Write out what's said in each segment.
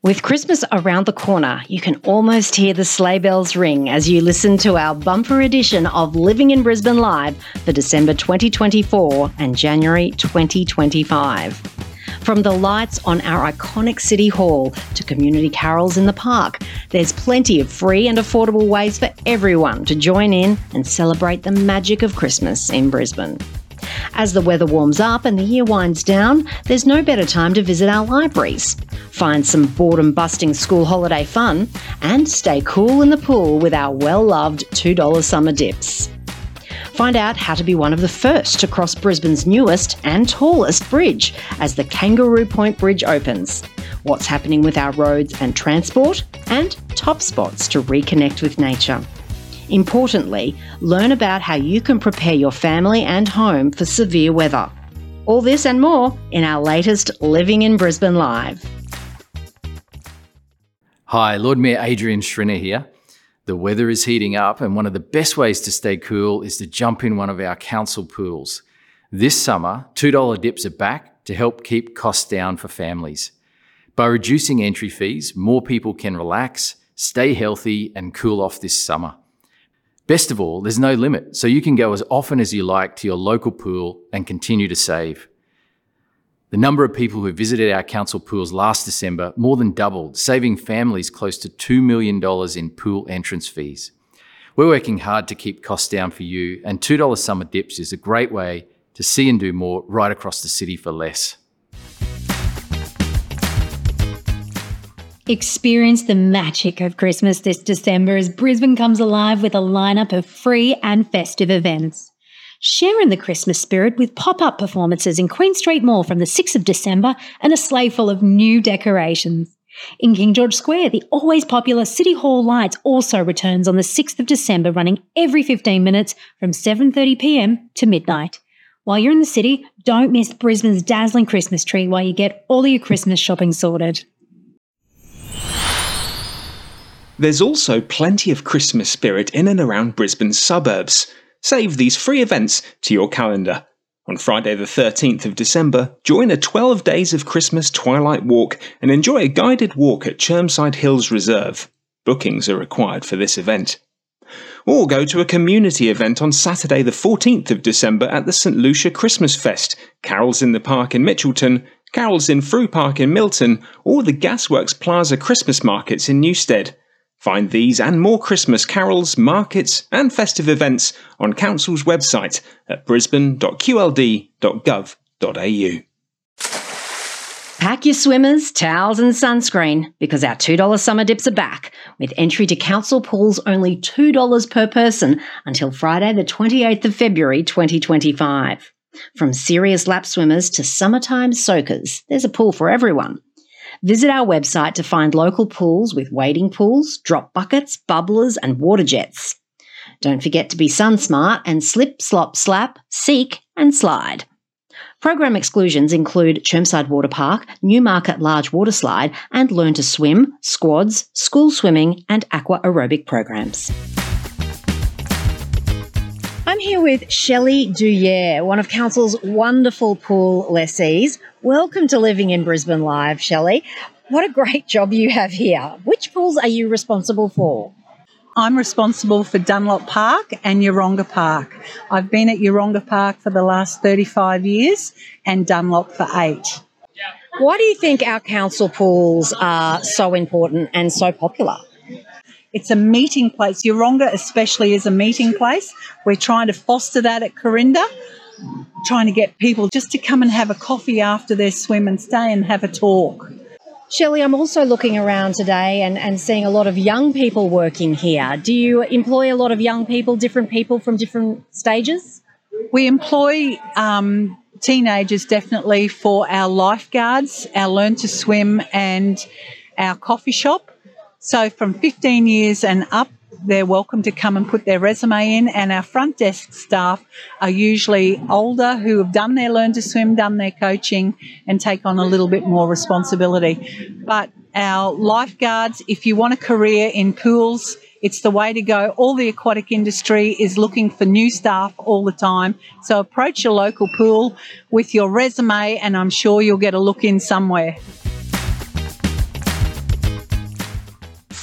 With Christmas around the corner, you can almost hear the sleigh bells ring as you listen to our bumper edition of Living in Brisbane Live for December 2024 and January 2025. From the lights on our iconic City Hall to community carols in the park, there's plenty of free and affordable ways for everyone to join in and celebrate the magic of Christmas in Brisbane. As the weather warms up and the year winds down, there's no better time to visit our libraries, find some boredom-busting school holiday fun, and stay cool in the pool with our well-loved $2 summer dips. Find out how to be one of the first to cross Brisbane's newest and tallest bridge as the Kangaroo Point Bridge opens, what's happening with our roads and transport, and top spots to reconnect with nature. Importantly, learn about how you can prepare your family and home for severe weather. All this and more in our latest Living in Brisbane Live. Hi, Lord Mayor Adrian Schrinner here. The weather is heating up and one of the best ways to stay cool is to jump in one of our council pools. This summer, $2 dips are back to help keep costs down for families. By reducing entry fees, more people can relax, stay healthy and cool off this summer. Best of all, there's no limit, so you can go as often as you like to your local pool and continue to save. The number of people who visited our council pools last December more than doubled, saving families close to $2 million in pool entrance fees. We're working hard to keep costs down for you, and $2 summer dips is a great way to see and do more right across the city for less. Experience the magic of Christmas this December as Brisbane comes alive with a lineup of free and festive events. Share in the Christmas spirit with pop-up performances in Queen Street Mall from the 6th of December and a sleigh full of new decorations. In King George Square, the always popular City Hall Lights also returns on the 6th of December, running every 15 minutes from 7:30pm to midnight. While you're in the city, don't miss Brisbane's dazzling Christmas tree while you get all your Christmas shopping sorted. There's also plenty of Christmas spirit in and around Brisbane's suburbs. Save these free events to your calendar. On Friday the 13th of December, join a 12 Days of Christmas Twilight Walk and enjoy a guided walk at Chermside Hills Reserve. Bookings are required for this event. Or go to a community event on Saturday the 14th of December at the St Lucia Christmas Fest, carols in the park in Mitchelton, carols in Frew Park in Milton, or the Gasworks Plaza Christmas markets in Newstead. Find these and more Christmas carols, markets and festive events on Council's website at brisbane.qld.gov.au. Pack your swimmers, towels and sunscreen because our $2 summer dips are back, with entry to council pools only $2 per person until Friday the 28th of February 2025. From serious lap swimmers to summertime soakers, there's a pool for everyone. Visit our website to find local pools with wading pools, drop buckets, bubblers and water jets. Don't forget to be sun smart and slip, slop, slap, seek and slide. Program exclusions include Chermside Water Park, Newmarket Large Water Slide and Learn to Swim, squads, school swimming and aqua aerobic programs. I'm here with Shelley Duyere, one of Council's wonderful pool lessees. Welcome to Living in Brisbane Live, Shelley. What a great job you have here. Which pools are you responsible for? I'm responsible for Dunlop Park and Yeronga Park. I've been at Yeronga Park for the last 35 years and Dunlop for 8. Why do you think our council pools are so important and so popular? It's a meeting place. Yeronga especially is a meeting place. We're trying to foster that at Corinda, trying to get people just to come and have a coffee after their swim and stay and have a talk. Shelley, I'm also looking around today and seeing a lot of young people working here. Do you employ a lot of young people, different people from different stages? We employ teenagers definitely for our lifeguards, our Learn to Swim and our coffee shop. So from 15 years and up, they're welcome to come and put their resume in, and our front desk staff are usually older who have done their Learn to Swim, done their coaching and take on a little bit more responsibility. But our lifeguards, if you want a career in pools, it's the way to go. All the aquatic industry is looking for new staff all the time. So approach your local pool with your resume and I'm sure you'll get a look in somewhere.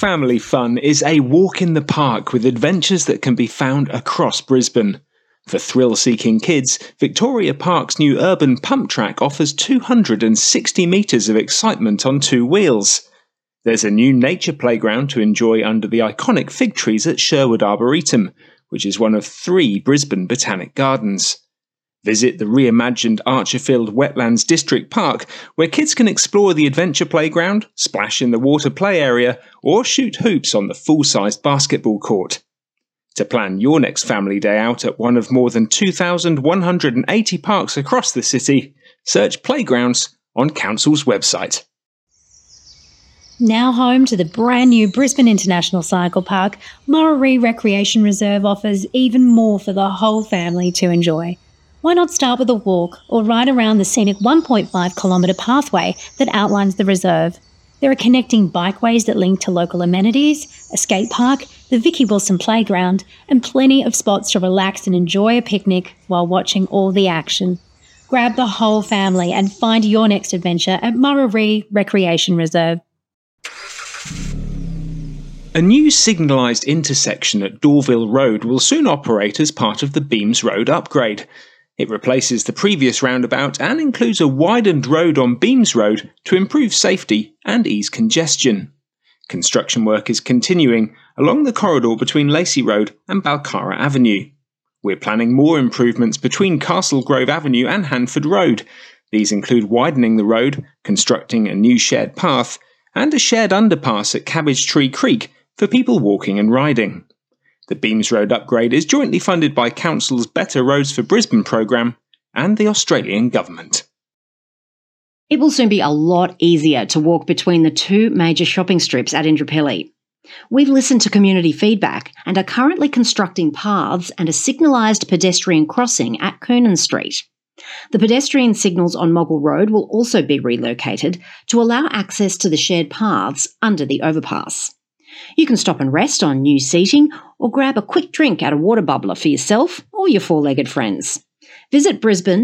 family fun is a walk in the park with adventures that can be found across Brisbane. For thrill-seeking kids, Victoria Park's new urban pump track offers 260 metres of excitement on two wheels. There's a new nature playground to enjoy under the iconic fig trees at Sherwood Arboretum, which is one of 3 Brisbane Botanic Gardens. Visit the reimagined Archerfield Wetlands District Park, where kids can explore the adventure playground, splash in the water play area, or shoot hoops on the full-sized basketball court. To plan your next family day out at one of more than 2,180 parks across the city, search Playgrounds on Council's website. Now home to the brand new Brisbane International Cycle Park, Murarrie Recreation Reserve offers even more for the whole family to enjoy. Why not start with a walk or ride around the scenic 1.5 kilometre pathway that outlines the reserve? There are connecting bikeways that link to local amenities, a skate park, the Vicky Wilson Playground, and plenty of spots to relax and enjoy a picnic while watching all the action. Grab the whole family and find your next adventure at Murarrie Recreation Reserve. A new signalised intersection at Dorville Road will soon operate as part of the Beams Road upgrade. It replaces the previous roundabout and includes a widened road on Beams Road to improve safety and ease congestion. Construction work is continuing along the corridor between Lacey Road and Balcara Avenue. We're planning more improvements between Castle Grove Avenue and Hanford Road. These include widening the road, constructing a new shared path, and a shared underpass at Cabbage Tree Creek for people walking and riding. The Beams Road upgrade is jointly funded by Council's Better Roads for Brisbane programme and the Australian Government. It will soon be a lot easier to walk between the 2 major shopping strips at Indooroopilly. We've listened to community feedback and are currently constructing paths and a signalised pedestrian crossing at Coonan Street. The pedestrian signals on Moggle Road will also be relocated to allow access to the shared paths under the overpass. You can stop and rest on new seating or grab a quick drink at a water bubbler for yourself or your 4-legged friends. Visit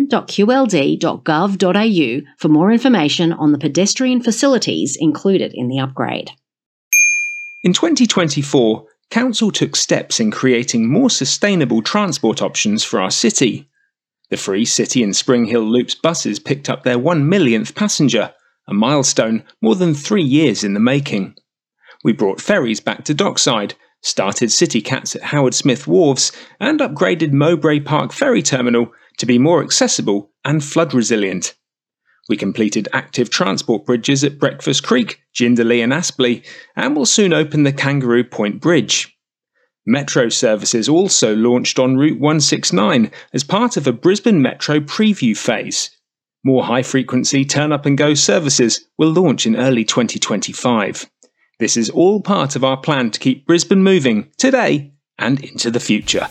brisbane.qld.gov.au for more information on the pedestrian facilities included in the upgrade. In 2024, Council took steps in creating more sustainable transport options for our city. The free City and Spring Hill Loops buses picked up their 1 millionth passenger, a milestone more than 3 years in the making. We brought ferries back to Dockside, started City Cats at Howard Smith Wharves, and upgraded Mowbray Park Ferry Terminal to be more accessible and flood resilient. We completed active transport bridges at Breakfast Creek, Jindalee and Aspley, and will soon open the Kangaroo Point Bridge. Metro services also launched on Route 169 as part of a Brisbane Metro preview phase. More high-frequency turn-up-and-go services will launch in early 2025. This is all part of our plan to keep Brisbane moving today and into the future.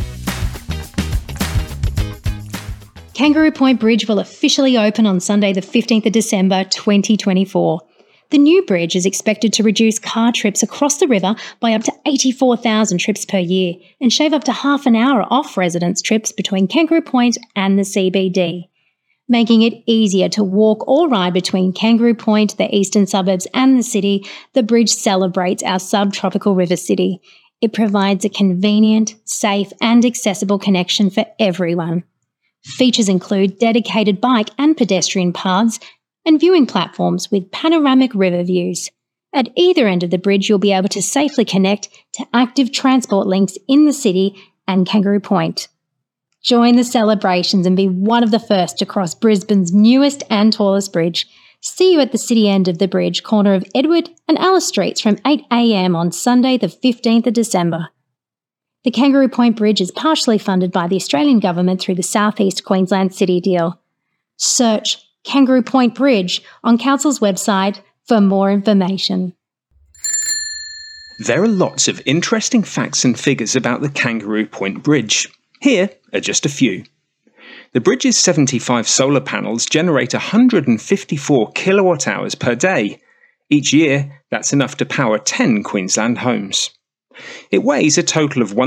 Kangaroo Point Bridge will officially open on Sunday the 15th of December 2024. The new bridge is expected to reduce car trips across the river by up to 84,000 trips per year and shave up to half an hour off residents' trips between Kangaroo Point and the CBD. Making it easier to walk or ride between Kangaroo Point, the eastern suburbs and the city, the bridge celebrates our subtropical river city. It provides a convenient, safe and accessible connection for everyone. Features include dedicated bike and pedestrian paths and viewing platforms with panoramic river views. At either end of the bridge, you'll be able to safely connect to active transport links in the city and Kangaroo Point. Join the celebrations and be one of the first to cross Brisbane's newest and tallest bridge. See you at the city end of the bridge, corner of Edward and Alice Streets from 8 a.m. on Sunday the 15th of December. The Kangaroo Point Bridge is partially funded by the Australian Government through the South East Queensland City Deal. Search Kangaroo Point Bridge on Council's website for more information. There are lots of interesting facts and figures about the Kangaroo Point Bridge. Here are just a few. The bridge's 75 solar panels generate 154 kilowatt hours per day. Each year, that's enough to power 10 Queensland homes. It weighs a total of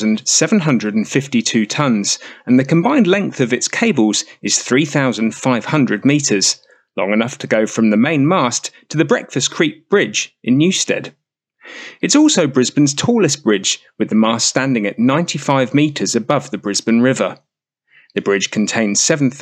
1,752 tonnes, and the combined length of its cables is 3,500 metres, long enough to go from the main mast to the Breakfast Creek Bridge in Newstead. It's also Brisbane's tallest bridge, with the mast standing at 95 metres above the Brisbane River. The bridge contains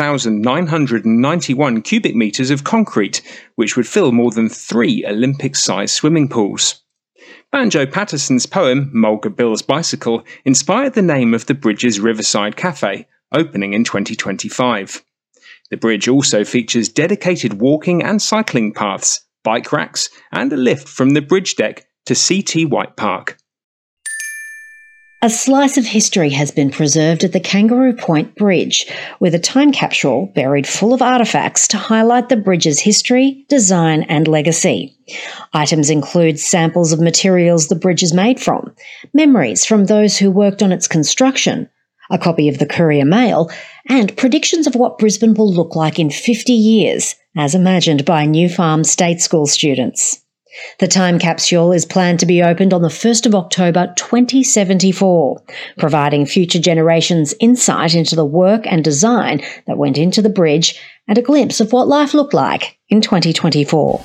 7,991 cubic metres of concrete, which would fill more than 3 Olympic-sized swimming pools. Banjo Patterson's poem, Mulga Bill's Bicycle, inspired the name of the bridge's Riverside Cafe, opening in 2025. The bridge also features dedicated walking and cycling paths, bike racks, and a lift from the bridge deck to CT White Park. A slice of history has been preserved at the Kangaroo Point Bridge, with a time capsule buried full of artefacts to highlight the bridge's history, design and legacy. Items include samples of materials the bridge is made from, memories from those who worked on its construction, a copy of the Courier Mail, and predictions of what Brisbane will look like in 50 years, as imagined by New Farm State School students. The time capsule is planned to be opened on the 1st of October 2074, providing future generations insight into the work and design that went into the bridge and a glimpse of what life looked like in 2024.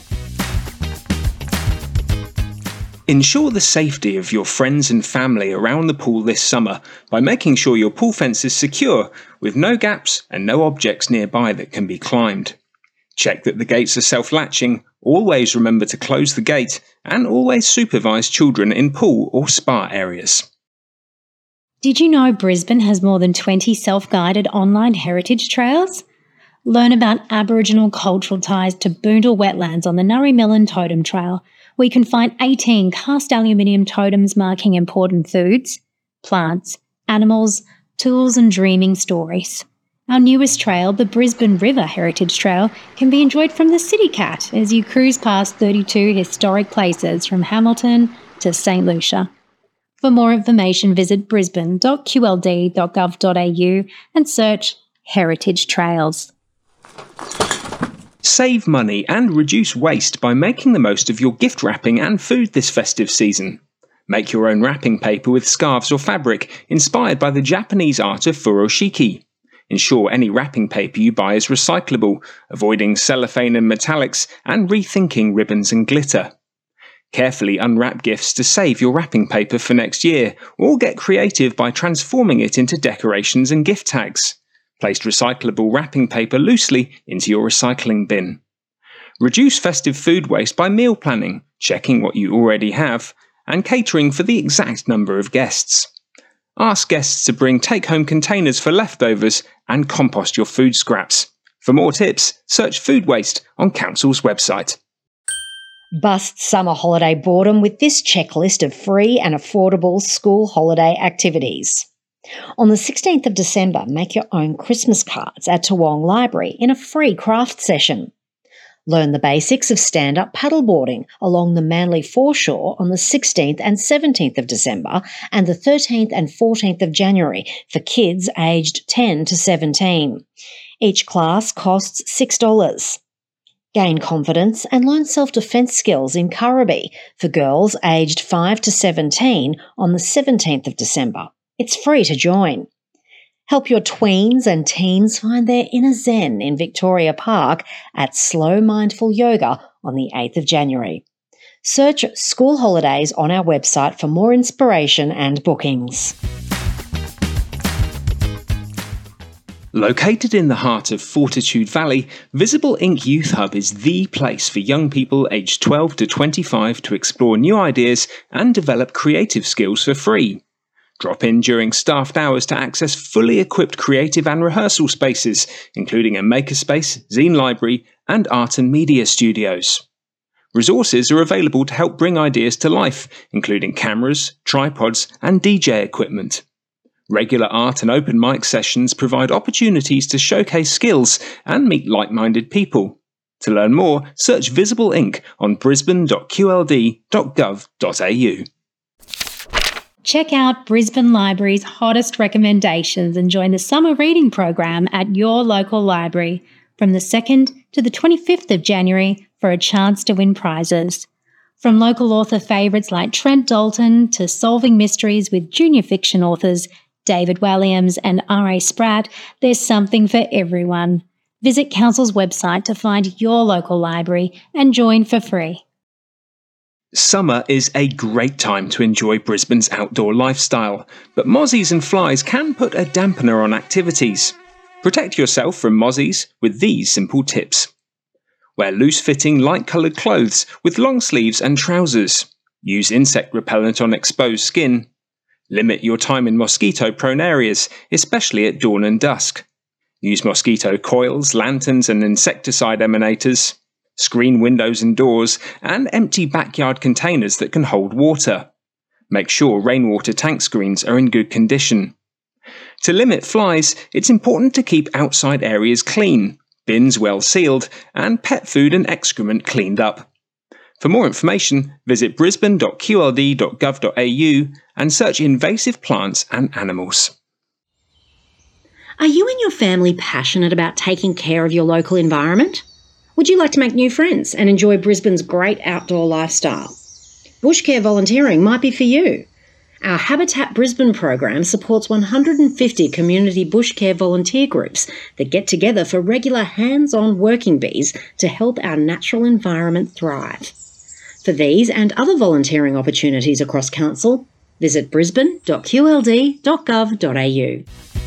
Ensure the safety of your friends and family around the pool this summer by making sure your pool fence is secure, with no gaps and no objects nearby that can be climbed. Check that the gates are self-latching, always remember to close the gate, and always supervise children in pool or spa areas. Did you know Brisbane has more than 20 self-guided online heritage trails? Learn about Aboriginal cultural ties to Boondall wetlands on the Nurry Totem Trail, where you can find 18 cast aluminium totems marking important foods, plants, animals, tools and dreaming stories. Our newest trail, the Brisbane River Heritage Trail, can be enjoyed from the City Cat as you cruise past 32 historic places from Hamilton to St Lucia. For more information, visit brisbane.qld.gov.au and search Heritage Trails. Save money and reduce waste by making the most of your gift wrapping and food this festive season. Make your own wrapping paper with scarves or fabric inspired by the Japanese art of furoshiki. Ensure any wrapping paper you buy is recyclable, avoiding cellophane and metallics, and rethinking ribbons and glitter. Carefully unwrap gifts to save your wrapping paper for next year, or get creative by transforming it into decorations and gift tags. Place recyclable wrapping paper loosely into your recycling bin. Reduce festive food waste by meal planning, checking what you already have, and catering for the exact number of guests. Ask guests to bring take-home containers for leftovers and compost your food scraps. For more tips, search food waste on Council's website. Bust summer holiday boredom with this checklist of free and affordable school holiday activities. On the 16th of December, make your own Christmas cards at Toowong Library in a free craft session. Learn the basics of stand-up paddleboarding along the Manly foreshore on the 16th and 17th of December and the 13th and 14th of January for kids aged 10 to 17. Each class costs $6. Gain confidence and learn self-defence skills in Kurrabee for girls aged 5 to 17 on the 17th of December. It's free to join. Help your tweens and teens find their inner zen in Victoria Park at Slow Mindful Yoga on the 8th of January. Search school holidays on our website for more inspiration and bookings. Located in the heart of Fortitude Valley, Visible Ink Youth Hub is the place for young people aged 12 to 25 to explore new ideas and develop creative skills for free. Drop in during staffed hours to access fully equipped creative and rehearsal spaces, including a makerspace, zine library, and art and media studios. Resources are available to help bring ideas to life, including cameras, tripods, and DJ equipment. Regular art and open mic sessions provide opportunities to showcase skills and meet like-minded people. To learn more, search Visible Ink on brisbane.qld.gov.au. Check out Brisbane Library's hottest recommendations and join the summer reading program at your local library from the 2nd to the 25th of January for a chance to win prizes. From local author favourites like Trent Dalton to solving mysteries with junior fiction authors David Walliams and R.A. Spratt, there's something for everyone. Visit Council's website to find your local library and join for free. Summer is a great time to enjoy Brisbane's outdoor lifestyle, but mozzies and flies can put a dampener on activities. Protect yourself from mozzies with these simple tips. Wear loose-fitting, light-coloured clothes with long sleeves and trousers. Use insect repellent on exposed skin. Limit your time in mosquito-prone areas, especially at dawn and dusk. Use mosquito coils, lanterns and insecticide emanators. Screen windows and doors, and empty backyard containers that can hold water. Make sure rainwater tank screens are in good condition. To limit flies, it's important to keep outside areas clean, bins well sealed, and pet food and excrement cleaned up. For more information, visit brisbane.qld.gov.au and search invasive plants and animals. Are you and your family passionate about taking care of your local environment? Would you like to make new friends and enjoy Brisbane's great outdoor lifestyle? Bushcare volunteering might be for you. Our Habitat Brisbane program supports 150 community bushcare volunteer groups that get together for regular hands-on working bees to help our natural environment thrive. For these and other volunteering opportunities across Council, visit brisbane.qld.gov.au.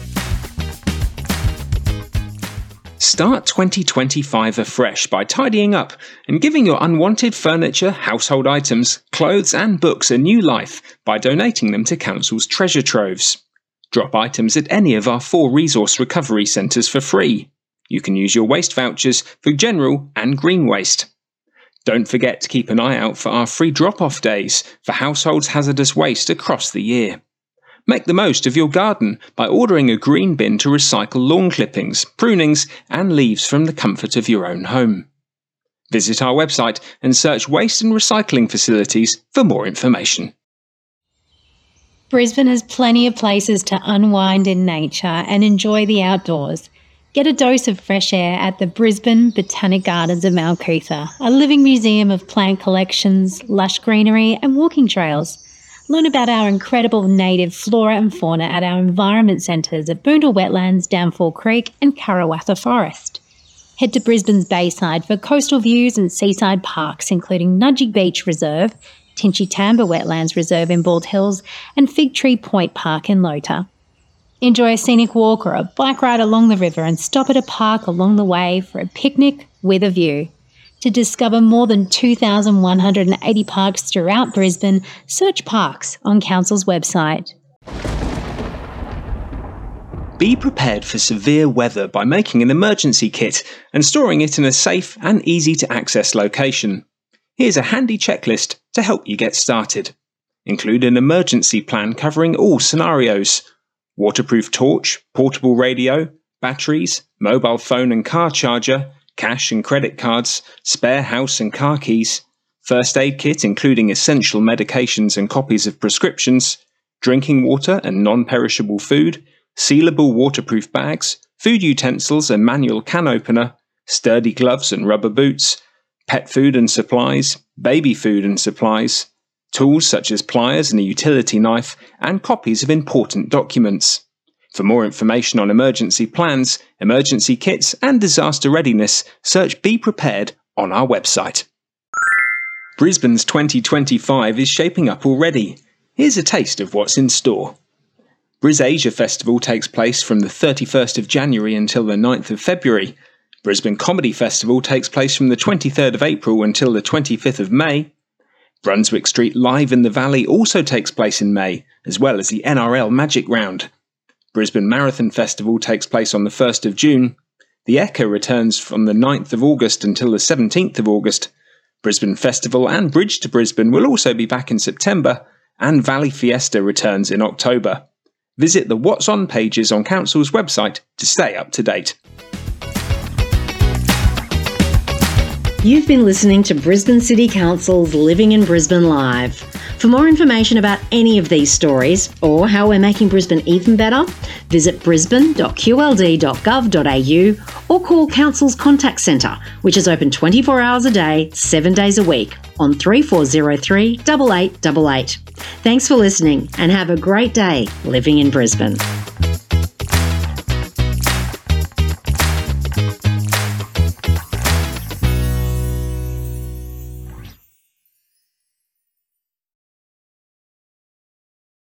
Start 2025 afresh by tidying up and giving your unwanted furniture, household items, clothes and books a new life by donating them to Council's treasure troves. Drop items at any of our 4 resource recovery centres for free. You can use your waste vouchers for general and green waste. Don't forget to keep an eye out for our free drop-off days for households' hazardous waste across the year. Make the most of your garden by ordering a green bin to recycle lawn clippings, prunings and leaves from the comfort of your own home. Visit our website and search waste and recycling facilities for more information. Brisbane has plenty of places to unwind in nature and enjoy the outdoors. Get a dose of fresh air at the Brisbane Botanic Gardens of Malcootha, a living museum of plant collections, lush greenery and walking trails. Learn about our incredible native flora and fauna at our environment centres at Boondall Wetlands, Downfall Creek and Karawatha Forest. Head to Brisbane's Bayside for coastal views and seaside parks including Nudgee Beach Reserve, Tinchy-Tamba Wetlands Reserve in Bald Hills and Fig Tree Point Park in Lota. Enjoy a scenic walk or a bike ride along the river and stop at a park along the way for a picnic with a view. To discover more than 2,180 parks throughout Brisbane, search parks on Council's website. Be prepared for severe weather by making an emergency kit and storing it in a safe and easy to access location. Here's a handy checklist to help you get started. Include an emergency plan covering all scenarios. Waterproof torch, portable radio, batteries, mobile phone and car charger, cash and credit cards, spare house and car keys, first aid kit including essential medications and copies of prescriptions, drinking water and non-perishable food, sealable waterproof bags, food utensils and manual can opener, sturdy gloves and rubber boots, pet food and supplies, baby food and supplies, tools such as pliers and a utility knife, and copies of important documents. For more information on emergency plans, emergency kits and disaster readiness, search Be Prepared on our website. Brisbane's 2025 is shaping up already. Here's a taste of what's in store. BrisAsia Festival takes place from the 31st of January until the 9th of February. Brisbane Comedy Festival takes place from the 23rd of April until the 25th of May. Brunswick Street Live in the Valley also takes place in May, as well as the NRL Magic Round. Brisbane Marathon Festival takes place on the 1st of June. The Echo returns from the 9th of August until the 17th of August. Brisbane Festival and Bridge to Brisbane will also be back in September, and Valley Fiesta returns in October. Visit the What's On pages on Council's website to stay up to date. You've been listening to Brisbane City Council's Living in Brisbane Live. For more information about any of these stories or how we're making Brisbane even better, visit brisbane.qld.gov.au or call Council's Contact Centre, which is open 24 hours a day, 7 days a week on 3403 8888. Thanks for listening and have a great day living in Brisbane.